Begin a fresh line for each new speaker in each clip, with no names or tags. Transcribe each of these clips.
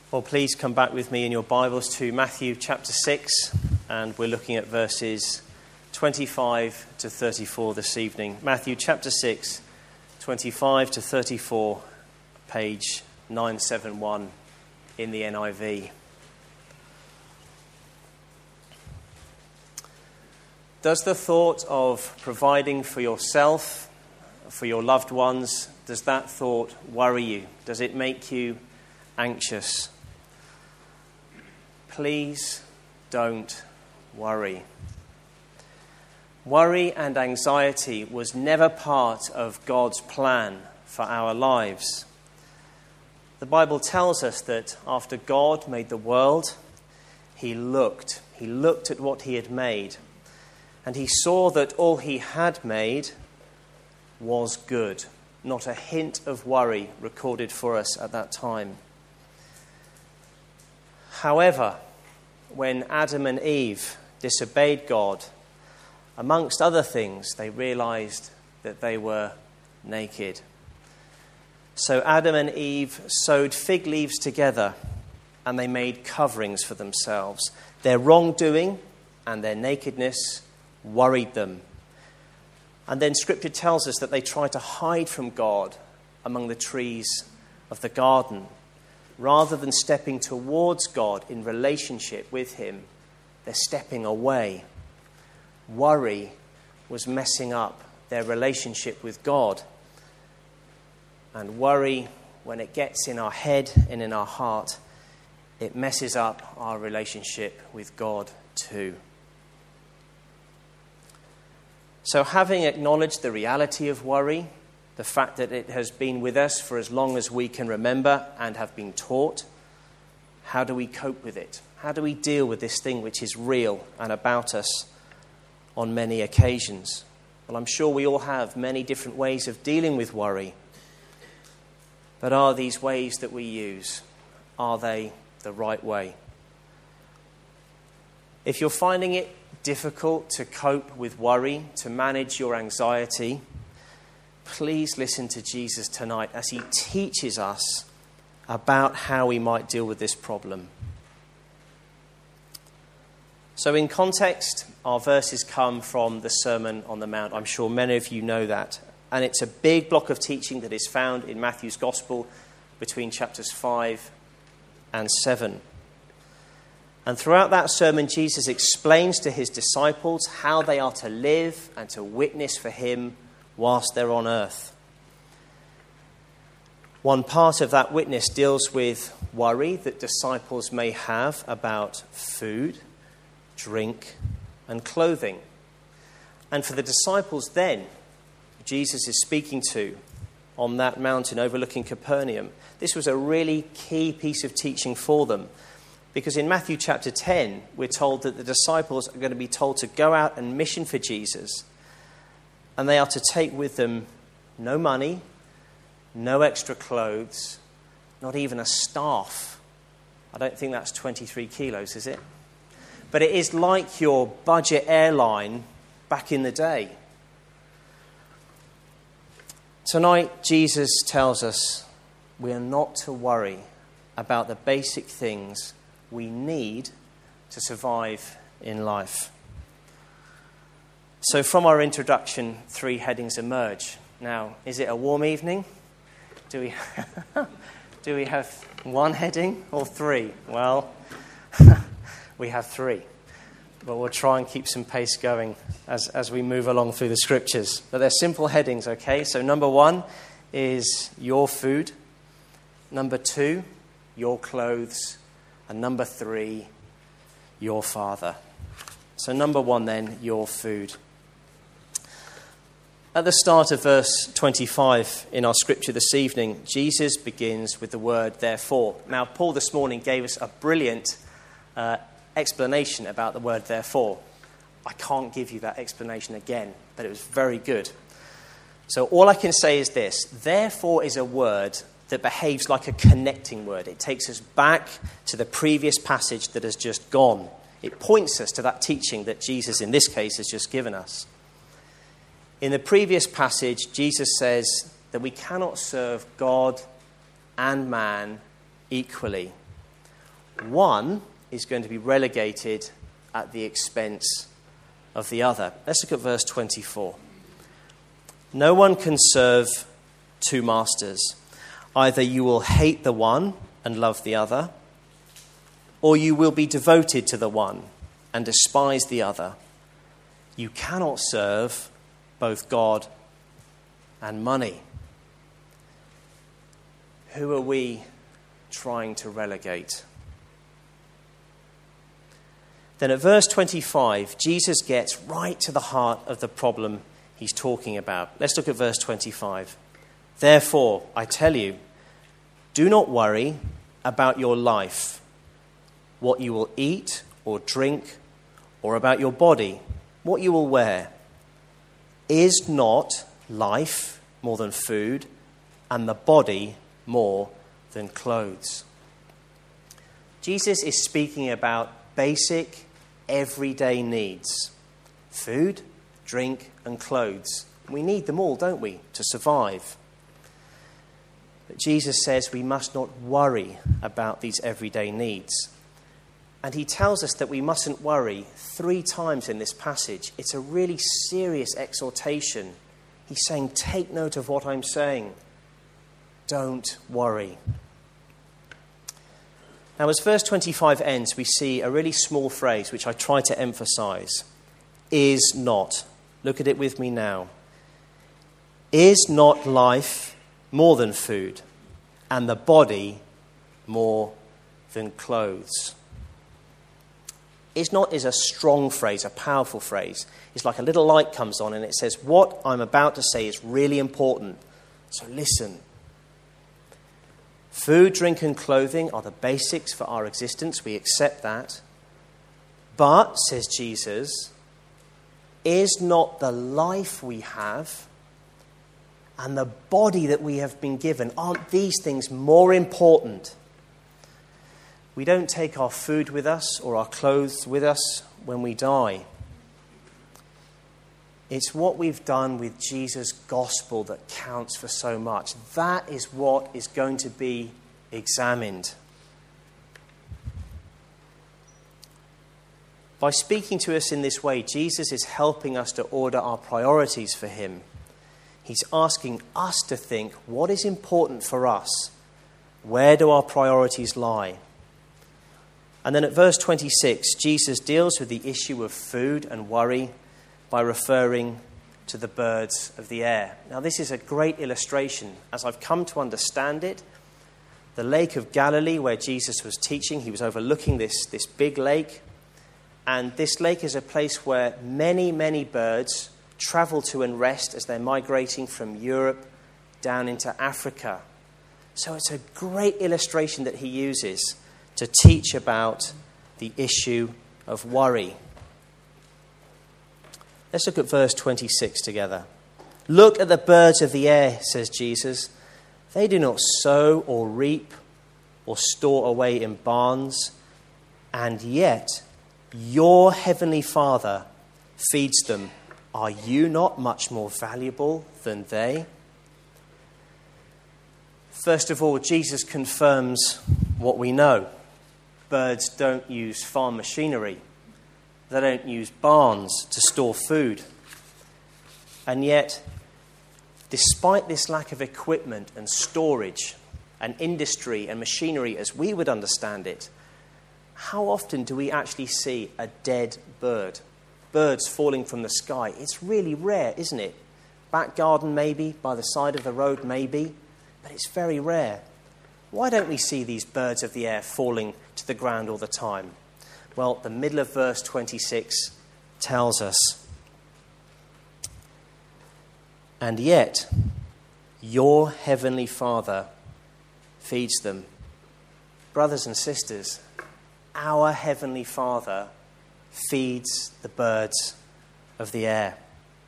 Well, please come back with me in your Bibles to Matthew chapter 6, and we're looking at verses 25 to 34 this evening. Matthew chapter 6, 25 to 34, page 971 in the NIV. Does the thought of providing for yourself, for your loved ones, does that thought worry you? Does it make you anxious? Please don't worry. Worry and anxiety was never part of God's plan for our lives. The Bible tells us that after God made the world, He looked at what He had made, and He saw that all He had made was good. Not a hint of worry recorded for us at that time. However, when Adam and Eve disobeyed God, amongst other things, they realized that they were naked. So Adam and Eve sewed fig leaves together and they made coverings for themselves. Their wrongdoing and their nakedness worried them. And then Scripture tells us that they tried to hide from God among the trees of the garden. Rather than stepping towards God in relationship with Him, they're stepping away. Worry was messing up their relationship with God. And worry, when it gets in our head and in our heart, it messes up our relationship with God too. So having acknowledged the reality of worry, the fact that it has been with us for as long as we can remember and have been taught, how do we cope with it? How do we deal with this thing which is real and about us on many occasions? Well, I'm sure we all have many different ways of dealing with worry. But are these ways that we use, are they the right way? If you're finding it difficult to cope with worry, to manage your anxiety, please listen to Jesus tonight as He teaches us about how we might deal with this problem. So in context, our verses come from the Sermon on the Mount. I'm sure many of you know that. And it's a big block of teaching that is found in Matthew's Gospel between chapters 5 and 7. And throughout that sermon, Jesus explains to His disciples how they are to live and to witness for Him whilst they're on earth. One part of that witness deals with worry that disciples may have about food, drink, and clothing. And for the disciples then, Jesus is speaking to on that mountain overlooking Capernaum, this was a really key piece of teaching for them. Because in Matthew chapter 10, we're told that the disciples are going to be told to go out and mission for Jesus. And they are to take with them no money, no extra clothes, not even a staff. I don't think that's 23 kilos, is it? But it is like your budget airline back in the day. Tonight, Jesus tells us we are not to worry about the basic things we need to survive in life. So from our introduction, three headings emerge. Now, is it a warm evening? Do we have one heading or three? Well, we have three. But we'll try and keep some pace going as we move along through the Scriptures. But they're simple headings, okay? So number one is your food. Number two, your clothes. And number three, your Father. So number one then, your food. At the start of verse 25 in our scripture this evening, Jesus begins with the word therefore. Now, Paul this morning gave us a brilliant explanation about the word therefore. I can't give you that explanation again, but it was very good. So all I can say is this: therefore is a word that behaves like a connecting word. It takes us back to the previous passage that has just gone. It points us to that teaching that Jesus, in this case, has just given us. In the previous passage, Jesus says that we cannot serve God and man equally. one is going to be relegated at the expense of the other. Let's look at verse 24. No one can serve two masters. Either you will hate the one and love the other, or you will be devoted to the one and despise the other. You cannot serve both God and money. Who are we trying to relegate? Then at verse 25, Jesus gets right to the heart of the problem he's talking about. Let's look at verse 25. Therefore, I tell you, do not worry about your life, what you will eat or drink, or about your body, what you will wear. Is not life more than food, and the body more than clothes? Jesus is speaking about basic, everyday needs. Food, drink, and clothes. We need them all, don't we, to survive? But Jesus says we must not worry about these everyday needs. And he tells us that we mustn't worry 3 times in this passage. It's a really serious exhortation. He's saying, take note of what I'm saying. Don't worry. Now, as verse 25 ends, we see a really small phrase which I try to emphasize. Is not. Look at it with me now. Is not life more than food, and the body more than clothes? Is not is a strong phrase, a powerful phrase. It's like a little light comes on and it says, what I'm about to say is really important. So listen. Food, drink, and clothing are the basics for our existence. We accept that. But, says Jesus, is not the life we have and the body that we have been given, aren't these things more important? We don't take our food with us or our clothes with us when we die. It's what we've done with Jesus' gospel that counts for so much. That is what is going to be examined. By speaking to us in this way, Jesus is helping us to order our priorities for him. He's asking us to think, what is important for us? Where do our priorities lie? And then at verse 26, Jesus deals with the issue of food and worry by referring to the birds of the air. Now, this is a great illustration. As I've come to understand it, the Lake of Galilee, where Jesus was teaching, he was overlooking this big lake. And this lake is a place where many, many birds travel to and rest as they're migrating from Europe down into Africa. So it's a great illustration that he uses to teach about the issue of worry. Let's look at verse 26 together. Look at the birds of the air, says Jesus. They do not sow or reap or store away in barns, and yet your heavenly Father feeds them. Are you not much more valuable than they? First of all, Jesus confirms what we know. Birds don't use farm machinery. They don't use barns to store food. And yet, despite this lack of equipment and storage and industry and machinery as we would understand it, how often do we actually see a dead bird? Birds falling from the sky. It's really rare, isn't it? Back garden maybe, by the side of the road maybe, but it's very rare. Why don't we see these birds of the air falling to the ground all the time? Well, the middle of verse 26 tells us. And yet, your heavenly Father feeds them. Brothers and sisters, our heavenly Father feeds the birds of the air.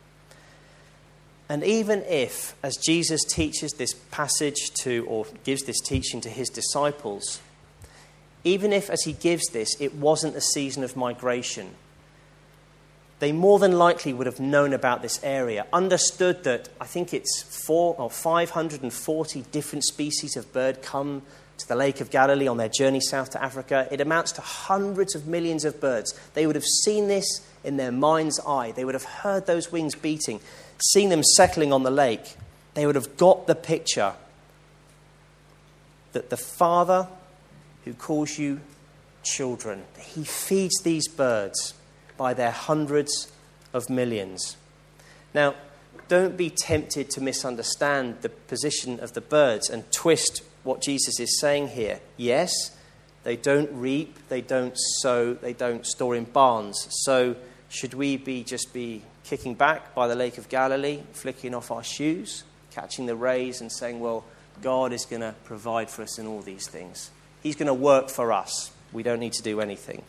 And even if, as Jesus teaches this passage to, or gives this teaching to his disciples, even if, as he gives this, it wasn't a season of migration, they more than likely would have known about this area, understood that I think it's 400 or 540 different species of bird come to the Lake of Galilee on their journey south to Africa. It amounts to hundreds of millions of birds. They would have seen this in their mind's eye. They would have heard those wings beating, seen them settling on the lake. They would have got the picture that the Father who calls you children, he feeds these birds by their hundreds of millions. Now, don't be tempted to misunderstand the position of the birds and twist what Jesus is saying here. Yes, they don't reap, they don't sow, they don't store in barns. So should we be kicking back by the Lake of Galilee, flicking off our shoes, catching the rays and saying, well, God is going to provide for us in all these things. He's going to work for us. We don't need to do anything.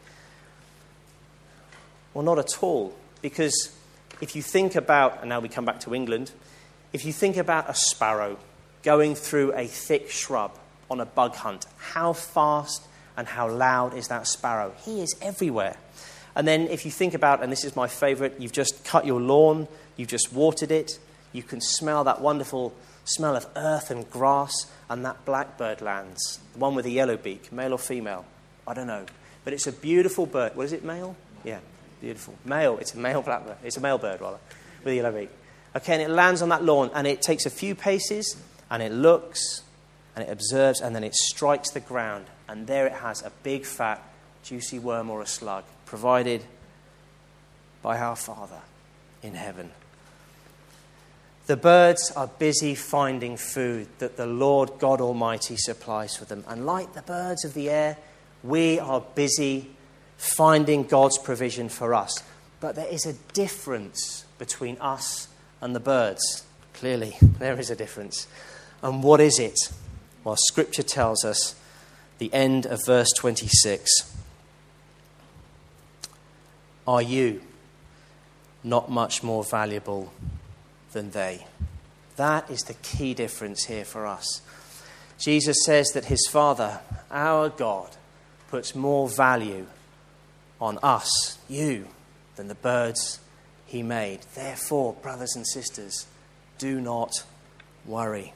Well, not at all. Because if you think about, and now we come back to England, if you think about a sparrow going through a thick shrub on a bug hunt, how fast and how loud is that sparrow? He is everywhere. And then if you think about, and this is my favourite, you've just cut your lawn, you've just watered it, you can smell that wonderful smell of earth and grass, and that blackbird lands. The one with the yellow beak, male or female? I don't know. But it's a beautiful bird. What is it, male? Yeah, beautiful. Male. It's a male blackbird. It's a male bird, rather, with a yellow beak. Okay, and it lands on that lawn, and it takes a few paces, and it looks, and it observes, and then it strikes the ground, and there it has a big, fat, juicy worm or a slug, provided by our Father in heaven. The birds are busy finding food that the Lord God Almighty supplies for them. And like the birds of the air, we are busy finding God's provision for us. But there is a difference between us and the birds. Clearly, there is a difference. And what is it? Well, Scripture tells us, the end of verse 26. Are you not much more valuable than they? That is the key difference here for us. Jesus says that his Father, our God, puts more value on us, you, than the birds he made. Therefore, brothers and sisters, do not worry.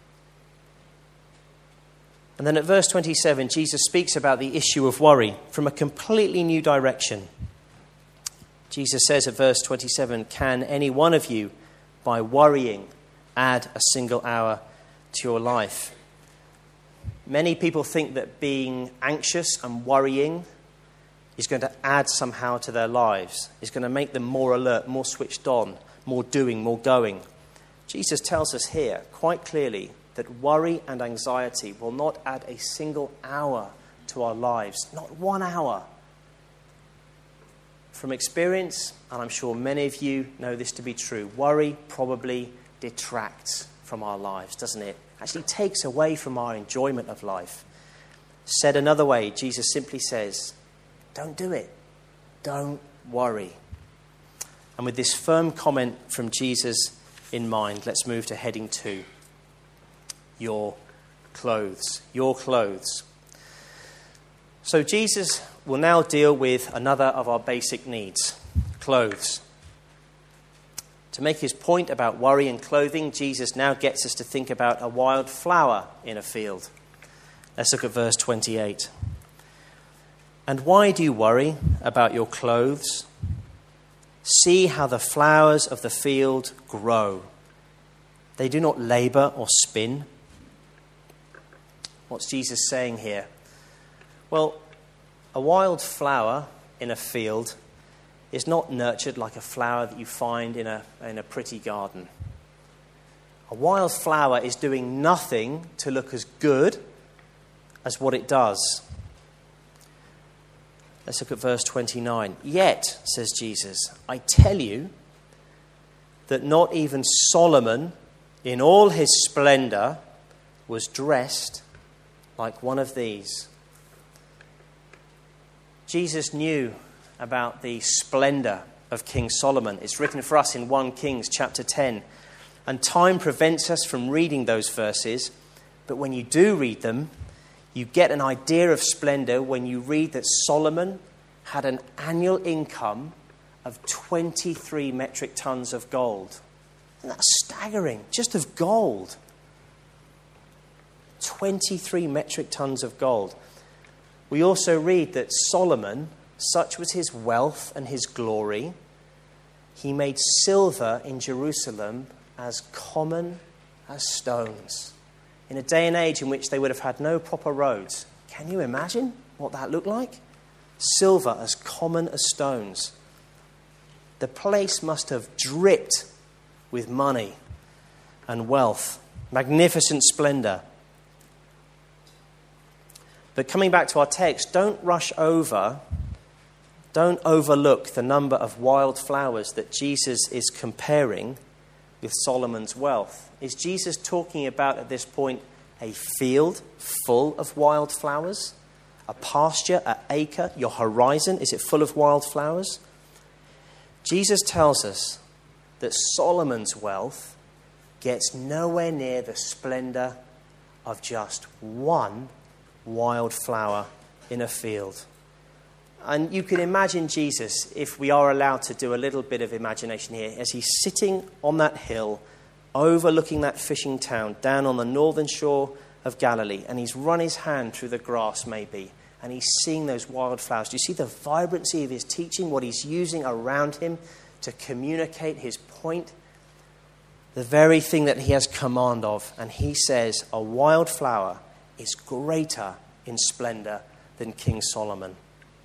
And then at verse 27, Jesus speaks about the issue of worry from a completely new direction. Jesus says at verse 27, can any one of you, by worrying, add a single hour to your life? Many people think that being anxious and worrying is going to add somehow to their lives. It's going to make them more alert, more switched on, more doing, more going. Jesus tells us here quite clearly that worry and anxiety will not add a single hour to our lives, not 1 hour. From experience, and I'm sure many of you know this to be true, worry probably detracts from our lives, doesn't it? Actually takes away from our enjoyment of life. Said another way, Jesus simply says, don't do it. Don't worry. And with this firm comment from Jesus in mind, let's move to heading 2. Your clothes. Your clothes. So Jesus will now deal with another of our basic needs, clothes. To make his point about worry and clothing, Jesus now gets us to think about a wild flower in a field. Let's look at verse 28. And why do you worry about your clothes? See how the flowers of the field grow. They do not labor or spin. What's Jesus saying here? Well, a wild flower in a field is not nurtured like a flower that you find in a pretty garden. A wild flower is doing nothing to look as good as what it does. Let's look at verse 29. Yet, says Jesus, I tell you that not even Solomon in all his splendor was dressed like one of these. Jesus knew about the splendor of King Solomon. It's written for us in 1 Kings chapter 10. And time prevents us from reading those verses. But when you do read them, you get an idea of splendor when you read that Solomon had an annual income of 23 metric tons of gold. And that's staggering, just of gold. 23 metric tons of gold. We also read that Solomon, such was his wealth and his glory, he made silver in Jerusalem as common as stones. In a day and age in which they would have had no proper roads. Can you imagine what that looked like? Silver as common as stones. The place must have dripped with money and wealth, magnificent splendor. But coming back to our text, don't overlook the number of wild flowers that Jesus is comparing with Solomon's wealth. Is Jesus talking about at this point a field full of wild flowers? A pasture, an acre, your horizon, is it full of wild flowers? Jesus tells us that Solomon's wealth gets nowhere near the splendor of just one wild flower in a field. And you can imagine Jesus, if we are allowed to do a little bit of imagination here, as he's sitting on that hill, overlooking that fishing town down on the northern shore of Galilee, and he's run his hand through the grass maybe, and he's seeing those wildflowers. Do you see the vibrancy of his teaching, what he's using around him to communicate his point? The very thing that he has command of. And he says a wildflower is greater in splendor than King Solomon.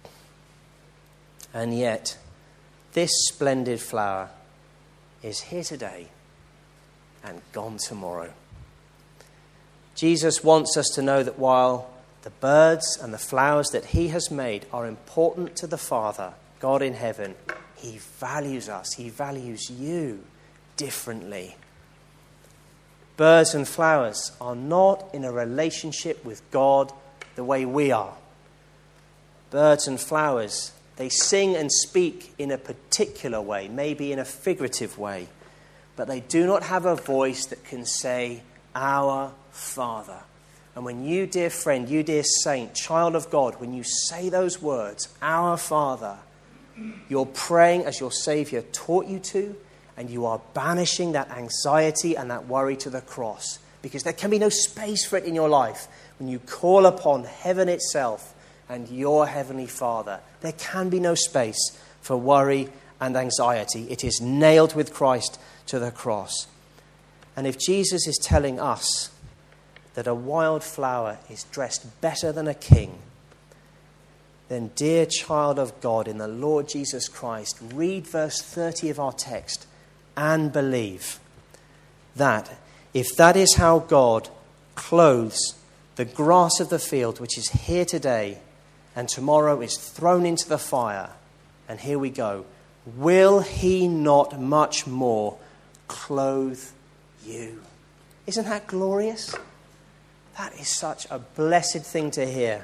And yet, this splendid flower is here today and gone tomorrow. Jesus wants us to know that while the birds and the flowers that he has made are important to the Father, God in heaven, he values us, he values you differently. Birds and flowers are not in a relationship with God the way we are. Birds and flowers, they sing and speak in a particular way, maybe in a figurative way, but they do not have a voice that can say, "Our Father." And when you, dear friend, you, dear saint, child of God, when you say those words, "Our Father," you're praying as your Savior taught you to, and you are banishing that anxiety and that worry to the cross, because there can be no space for it in your life when you call upon heaven itself and your Heavenly Father. There can be no space for worry and anxiety. It is nailed with Christ to the cross. And if Jesus is telling us that a wildflower is dressed better than a king, then, dear child of God in the Lord Jesus Christ, read verse 30 of our text and believe that if that is how God clothes the grass of the field, which is here today and tomorrow is thrown into the fire, and here we go, will he not much more clothe you? Isn't that glorious? That is such a blessed thing to hear.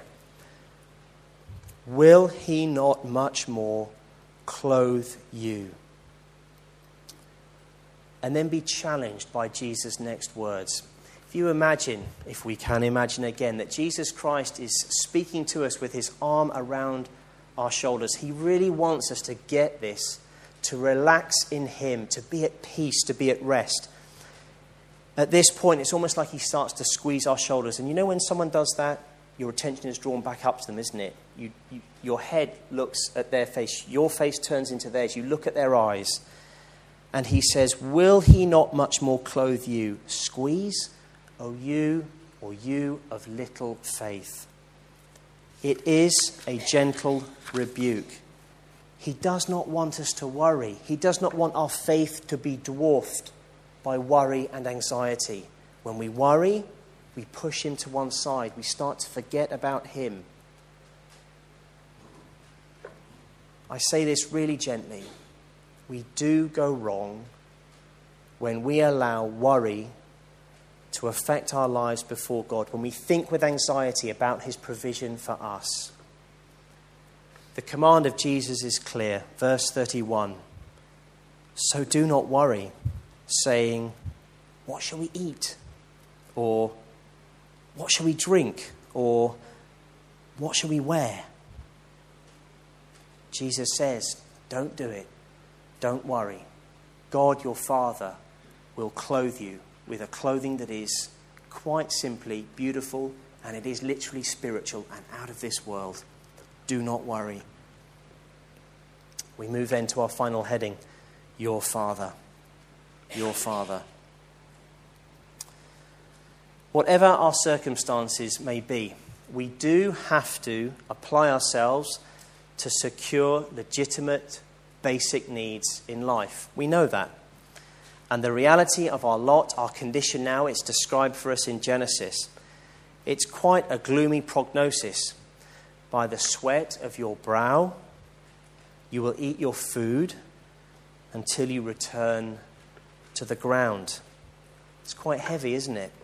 Will he not much more clothe you? And then be challenged by Jesus' next words. If you imagine, if we can imagine again, that Jesus Christ is speaking to us with his arm around our shoulders. He really wants us to get this, to relax in him, to be at peace, to be at rest. At this point, it's almost like he starts to squeeze our shoulders. And you know when someone does that, your attention is drawn back up to them, isn't it? Your head looks at their face. Your face turns into theirs. You look at their eyes. And he says, will he not much more clothe you? Squeeze, O you of little faith. It is a gentle rebuke. He does not want us to worry. He does not want our faith to be dwarfed by worry and anxiety. When we worry, we push him to one side. We start to forget about him. I say this really gently. We do go wrong when we allow worry to affect our lives before God, when we think with anxiety about his provision for us. The command of Jesus is clear. Verse 31. So do not worry, saying, what shall we eat? Or what shall we drink? Or what shall we wear? Jesus says, don't do it. Don't worry. God, your Father, will clothe you with a clothing that is quite simply beautiful, and it is literally spiritual and out of this world. Do not worry. We move then to our final heading, your Father. Your Father. Whatever our circumstances may be, we do have to apply ourselves to secure legitimate, basic needs in life. We know that. And the reality of our lot, our condition now, it's described for us in Genesis. It's quite a gloomy prognosis. By the sweat of your brow, you will eat your food until you return to the ground. It's quite heavy, isn't it?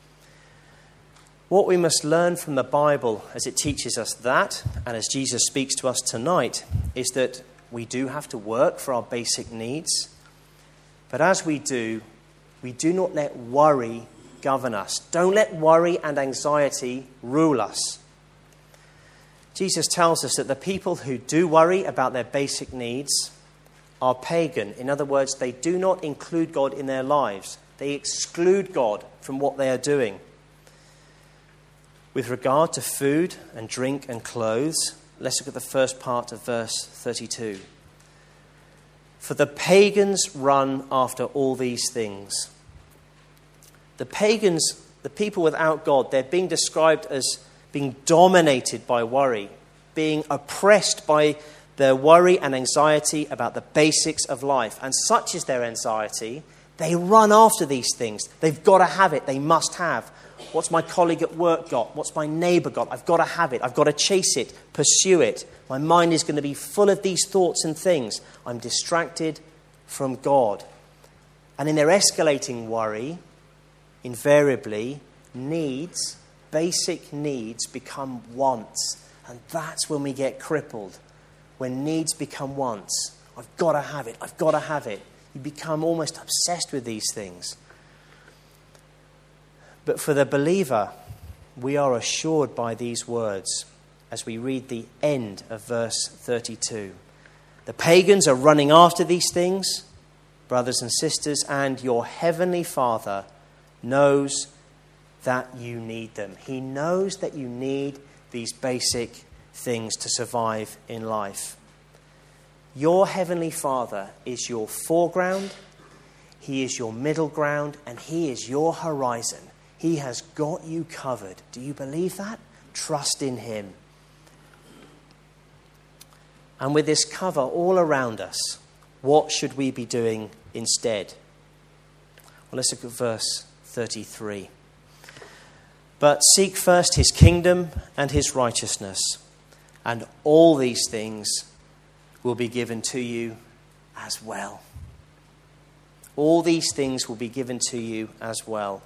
What we must learn from the Bible as it teaches us that, and as Jesus speaks to us tonight, is that we do have to work for our basic needs. But as we do not let worry govern us. Don't let worry and anxiety rule us. Jesus tells us that the people who do worry about their basic needs are pagan. In other words, they do not include God in their lives. They exclude God from what they are doing. With regard to food and drink and clothes, let's look at the first part of verse 32. For the pagans run after all these things. The pagans, the people without God, they're being described as being dominated by worry, being oppressed by their worry and anxiety about the basics of life. And such is their anxiety, they run after these things. They've got to have it. They must have. What's my colleague at work got? What's my neighbour got? I've got to have it. I've got to chase it, pursue it. My mind is going to be full of these thoughts and things. I'm distracted from God. And in their escalating worry, invariably, needs, basic needs, become wants. And that's when we get crippled. When needs become wants. I've got to have it. I've got to have it. You become almost obsessed with these things. But for the believer, we are assured by these words as we read the end of verse 32. The pagans are running after these things, brothers and sisters, and your heavenly Father knows that you need them. He knows that you need these basic things to survive in life. Your heavenly Father is your foreground, he is your middle ground, and he is your horizon. He has got you covered. Do you believe that? Trust in him. And with this cover all around us, what should we be doing instead? Well, let's look at verse 33. But seek first his kingdom and his righteousness, and all these things will be given to you as well. All these things will be given to you as well.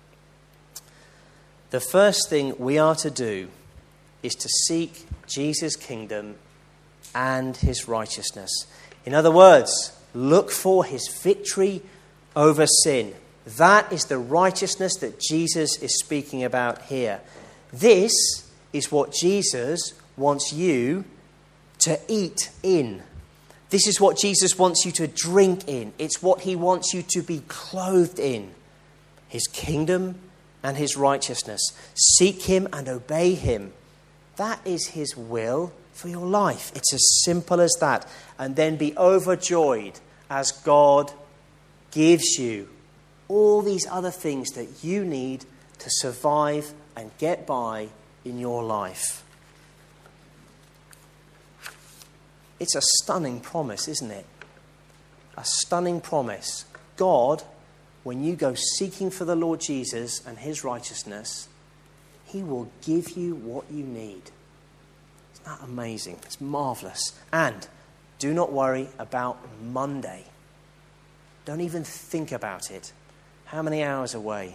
The first thing we are to do is to seek Jesus' kingdom and his righteousness. In other words, look for his victory over sin. That is the righteousness that Jesus is speaking about here. This is what Jesus wants you to eat in. This is what Jesus wants you to drink in. It's what he wants you to be clothed in. His kingdom and his righteousness. Seek him and obey him. That is his will for your life. It's as simple as that. And then be overjoyed as God gives you all these other things that you need to survive and get by in your life. It's a stunning promise, isn't it? A stunning promise. God, when you go seeking for the Lord Jesus and his righteousness, he will give you what you need. Isn't that amazing? It's marvellous. And do not worry about Monday. Don't even think about it. How many hours away?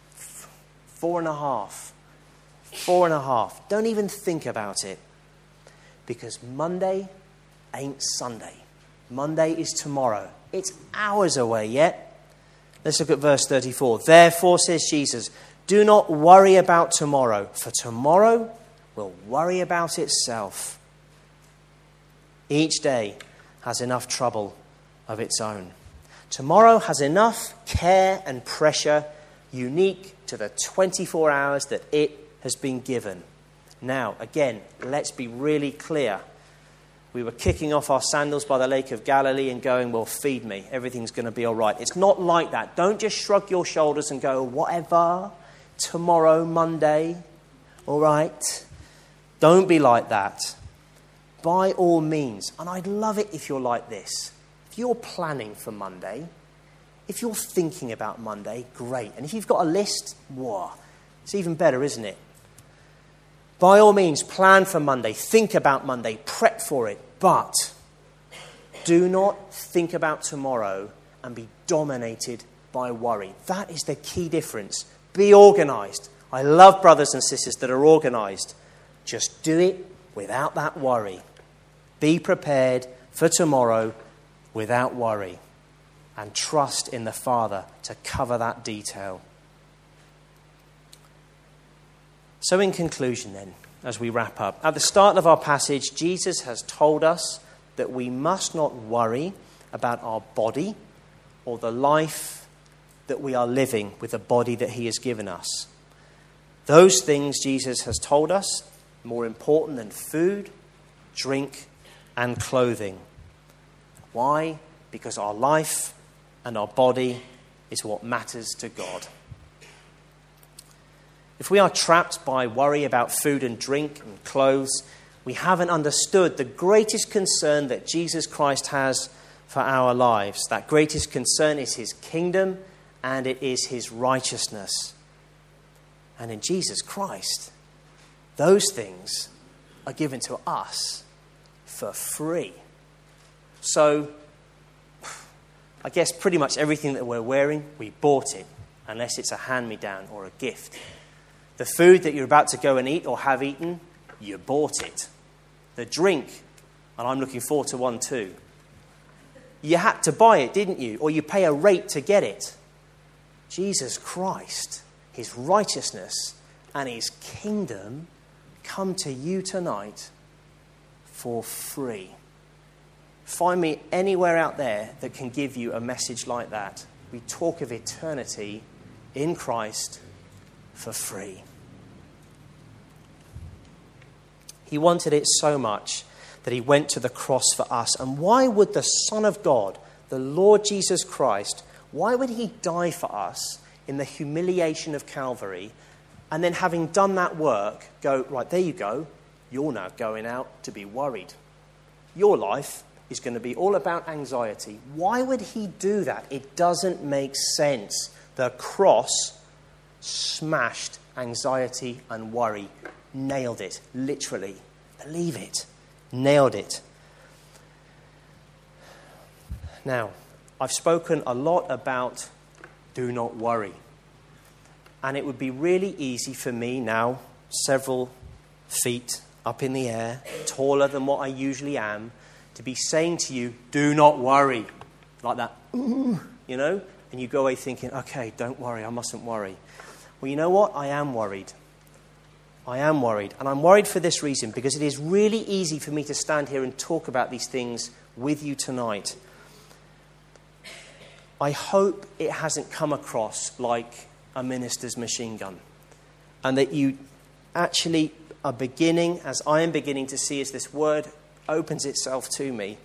4.5. 4.5. Don't even think about it. Because Monday ain't Sunday. Monday is tomorrow. It's hours away yet. Let's look at verse 34. Therefore, says Jesus, do not worry about tomorrow, for tomorrow will worry about itself. Each day has enough trouble of its own. Tomorrow has enough care and pressure unique to the 24 hours that it has been given. Now, again, let's be really clear. We were kicking off our sandals by the Lake of Galilee and going, well, feed me. Everything's going to be all right. It's not like that. Don't just shrug your shoulders and go, whatever, tomorrow, Monday, all right? Don't be like that. By all means, and I'd love it if you're like this. If you're planning for Monday, if you're thinking about Monday, great. And if you've got a list, whoa, it's even better, isn't it? By all means, plan for Monday, think about Monday, prep for it, but do not think about tomorrow and be dominated by worry. That is the key difference. Be organised. I love brothers and sisters that are organised. Just do it without that worry. Be prepared for tomorrow without worry, and trust in the Father to cover that detail. So in conclusion then, as we wrap up, at the start of our passage, Jesus has told us that we must not worry about our body or the life that we are living with the body that he has given us. Those things, Jesus has told us, more important than food, drink, and clothing. Why? Because our life and our body is what matters to God. If we are trapped by worry about food and drink and clothes, we haven't understood the greatest concern that Jesus Christ has for our lives. That greatest concern is his kingdom and it is his righteousness. And in Jesus Christ, those things are given to us for free. So, I guess pretty much everything that we're wearing, we bought it, unless it's a hand-me-down or a gift. The food that you're about to go and eat or have eaten, you bought it. The drink, and I'm looking forward to one too, you had to buy it, didn't you? Or you pay a rate to get it. Jesus Christ, his righteousness and his kingdom come to you tonight for free. Find me anywhere out there that can give you a message like that. We talk of eternity in Christ for free. He wanted it so much that he went to the cross for us. And why would the Son of God, the Lord Jesus Christ, why would he die for us in the humiliation of Calvary, and then having done that work, go, right, there you go, you're now going out to be worried. Your life is going to be all about anxiety. Why would he do that? It doesn't make sense. The cross smashed anxiety and worry. Nailed it, literally. Believe it. Nailed it. Now, I've spoken a lot about do not worry. And it would be really easy for me now, several feet up in the air, taller than what I usually am, to be saying to you, do not worry. Like that, you know? And you go away thinking, okay, don't worry, I mustn't worry. Well, you know what? I am worried. I am worried. And I'm worried for this reason, because it is really easy for me to stand here and talk about these things with you tonight. I hope it hasn't come across like a minister's machine gun, and that you actually are beginning, as I am beginning to see as this word opens itself to me,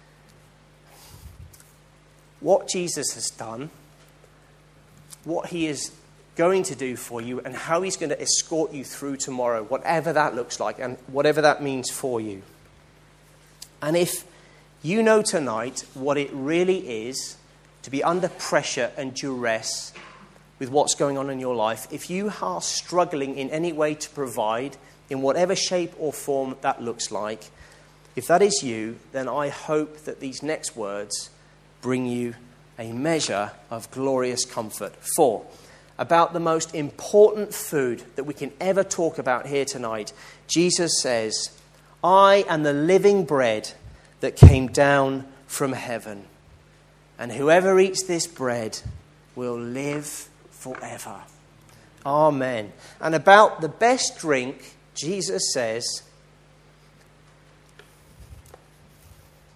what Jesus has done, what he is going to do for you, and how he's going to escort you through tomorrow, whatever that looks like and whatever that means for you. And if you know tonight what it really is to be under pressure and duress with what's going on in your life, if you are struggling in any way to provide, in whatever shape or form that looks like, if that is you, then I hope that these next words bring you a measure of glorious comfort. For about the most important food that we can ever talk about here tonight, Jesus says, I am the living bread that came down from heaven, and whoever eats this bread will live forever. Amen. And about the best drink, Jesus says,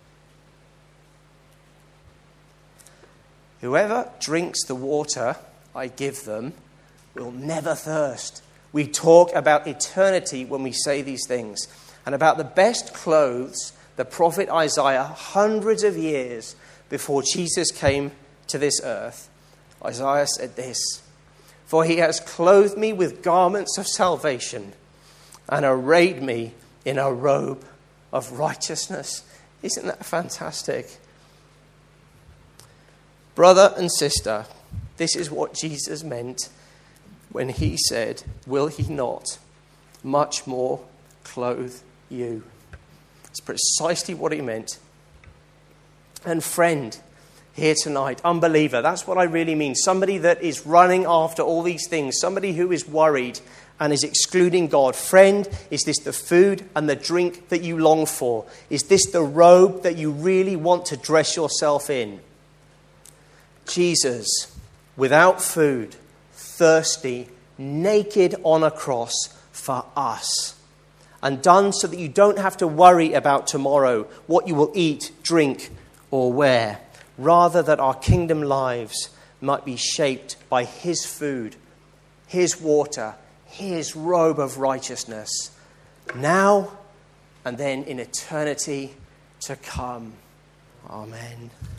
whoever drinks the water I give them will never thirst. We talk about eternity when we say these things, and about the best clothes. The prophet Isaiah, hundreds of years before Jesus came to this earth, Isaiah said this: "For he has clothed me with garments of salvation and arrayed me in a robe of righteousness." Isn't that fantastic? Brother and sister, this is what Jesus meant when he said, "Will he not much more clothe you?" It's precisely what he meant. And friend, here tonight, unbeliever, that's what I really mean. Somebody that is running after all these things, somebody who is worried and is excluding God. Friend, is this the food and the drink that you long for? Is this the robe that you really want to dress yourself in? Jesus, without food, thirsty, naked on a cross for us. And done so that you don't have to worry about tomorrow, what you will eat, drink, or wear. Rather that our kingdom lives might be shaped by his food, his water, his robe of righteousness, now and then in eternity to come. Amen.